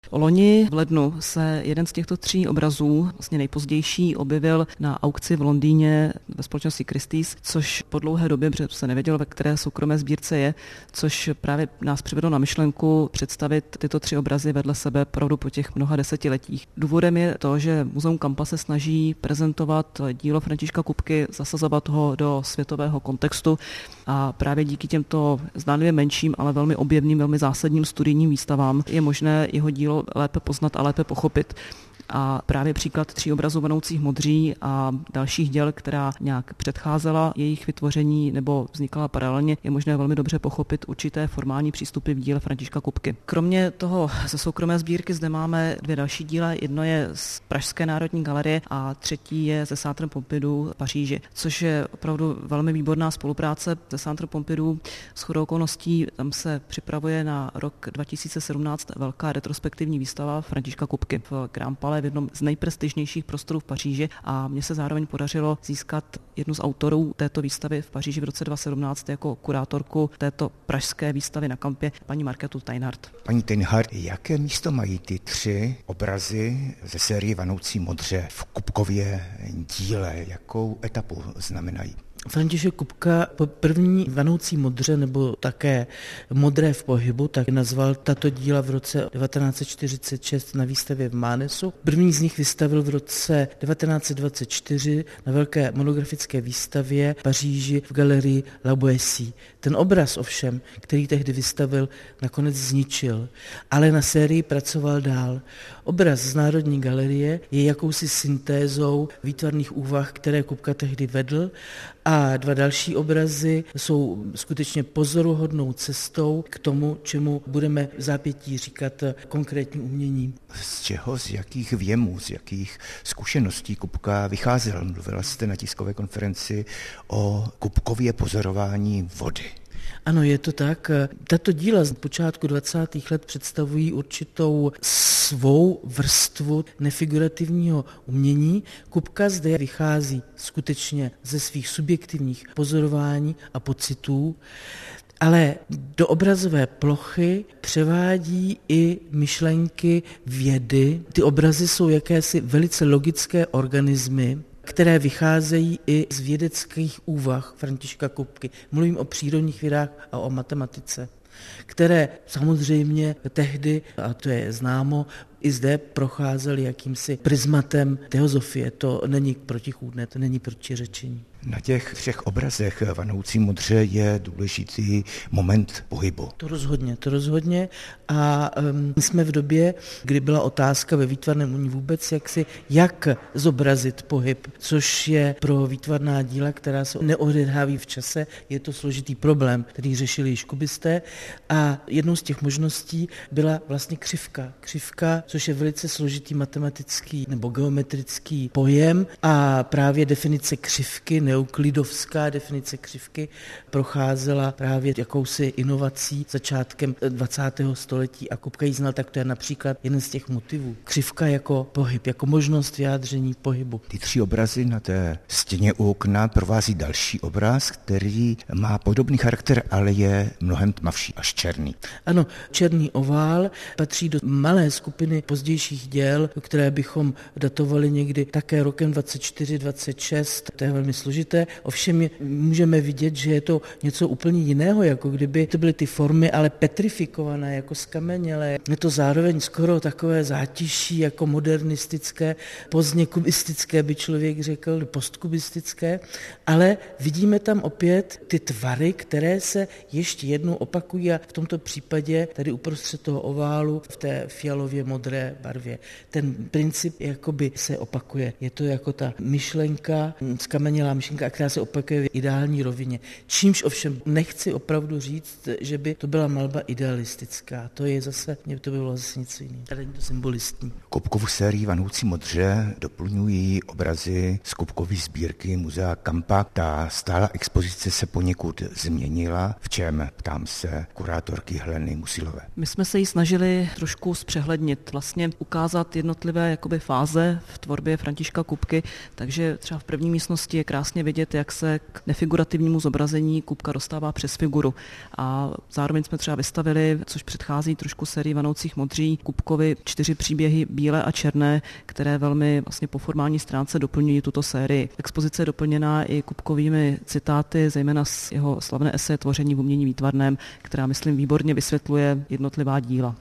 Loni v lednu se jeden z těchto 3 obrazů, vlastně nejpozdější, objevil na aukci v Londýně ve společnosti Christie's, což po dlouhé době, protože se nevědělo, ve které soukromé sbírce je, což právě nás přivedlo na myšlenku představit tyto 3 obrazy vedle sebe opravdu po těch mnoha desetiletích. Důvodem je to, že Muzeum Kampa se snaží prezentovat dílo Františka Kupky, zasazovat ho do světového kontextu a právě díky těmto zdánlivě menším, ale velmi objevným, velmi zásadním studijním výstavám je možné jeho dílo lépe poznat a lépe pochopit. A právě příklad 3 obrazů Vanoucích modří a dalších děl, která nějak předcházela jejich vytvoření nebo vznikala paralelně, je možné velmi dobře pochopit určité formální přístupy v díle Františka Kupky. Kromě toho ze soukromé sbírky zde máme 2 další díla. Jedno je z Pražské národní galerie a třetí je ze Centre Pompidou v Paříži, což je opravdu velmi výborná spolupráce se Centre Pompidou. Shodou okolností tam se připravuje na rok 2017 velká retrospektivní výstava Františka Kupky v Grand Palais, v jednom z nejprestižnějších prostorů v Paříži, a mně se zároveň podařilo získat jednu z autorů této výstavy v Paříži v roce 2017 jako kurátorku této pražské výstavy na Kampě, paní Markétu Teinhardt. Paní Teinhardt, jaké místo mají ty 3 obrazy ze série Vanoucí modře v Kupkově díle? Jakou etapu znamenají? František Kupka po první Vanoucí modře, nebo také Modré v pohybu, tak nazval tato díla v roce 1946 na výstavě v Mánesu. První z nich vystavil v roce 1924 na velké monografické výstavě v Paříži v galerii La Boétie. Ten obraz ovšem, který tehdy vystavil, nakonec zničil, ale na sérii pracoval dál. Obraz z Národní galerie je jakousi syntézou výtvarných úvah, které Kupka tehdy vedl, a 2 další obrazy jsou skutečně pozoruhodnou cestou k tomu, čemu budeme v zápětí říkat konkrétní umění. Z čeho, z jakých věmů, z jakých zkušeností Kupka vycházel? Mluvila jste na tiskové konferenci o Kupkově pozorování vody. Ano, je to tak. Tato díla z počátku 20. let představují určitou svou vrstvu nefigurativního umění. Kupka zde vychází skutečně ze svých subjektivních pozorování a pocitů, ale do obrazové plochy převádí i myšlenky vědy. Ty obrazy jsou jakési velice logické organismy, které vycházejí i z vědeckých úvah Františka Kupky. Mluvím o přírodních vědách a o matematice, které samozřejmě tehdy, a to je známo, i zde procházely jakýmsi prismatem teozofie. To není protichůdné, to není protiřečení. Na těch 3 obrazech Vanoucí modře je důležitý moment pohybu. To rozhodně. A my jsme v době, kdy byla otázka ve výtvarném umění vůbec, jak zobrazit pohyb, což je pro výtvarná díla, která se neodehrávají v čase, je to složitý problém, který řešili již kubisté. A jednou z těch možností byla vlastně křivka, což je velice složitý matematický nebo geometrický pojem, a právě definice křivky, neuklidovská definice křivky, procházela právě jakousi inovací začátkem 20. století a Kupka ji znal, tak to je například jeden z těch motivů. Křivka jako pohyb, jako možnost vyjádření pohybu. Ty 3 obrazy na té stěně u okna provází další obraz, který má podobný charakter, ale je mnohem tmavší, až černý. Ano, černý ovál patří do malé skupiny pozdějších děl, které bychom datovali někdy také rokem 24-26. To je velmi složité. Ovšem můžeme vidět, že je to něco úplně jiného, jako kdyby to byly ty formy, ale petrifikované, jako skamenělé. Je to zároveň skoro takové zátiší, jako modernistické, pozdně kubistické, by člověk řekl, postkubistické, ale vidíme tam opět ty tvary, které se ještě jednou opakují, a v tomto případě tady uprostřed toho oválu v té fialově modré barvě. Ten princip jakoby se opakuje. Je to jako ta myšlenka, skamenělá myšlenka, která se opakuje v ideální rovině. Čímž ovšem nechci opravdu říct, že by to byla malba idealistická. To je zase, to by bylo zase něco jiného. Tady je to symbolistní. Kupkovu sérii Vanoucí modře doplňují obrazy z Kupkovy sbírky Muzea Kampa. Ta stálá expozice se poněkud změnila. V čem? Ptám se kurátorky Heleny Musilové. My jsme se jí snažili trošku zpřehlednit, vlastně ukázat jednotlivé jakoby fáze v tvorbě Františka Kupky, takže třeba v první místnosti je krásně krásně vidět, jak se k nefigurativnímu zobrazení Kupka dostává přes figuru. A zároveň jsme třeba vystavili, což předchází trošku sérii Vanoucích modří, Kupkovi 4 příběhy bílé a černé, které velmi vlastně po formální stránce doplňují tuto sérii. Expozice je doplněná i Kupkovými citáty, zejména z jeho slavné eseje Tvoření v umění výtvarném, která, myslím, výborně vysvětluje jednotlivá díla.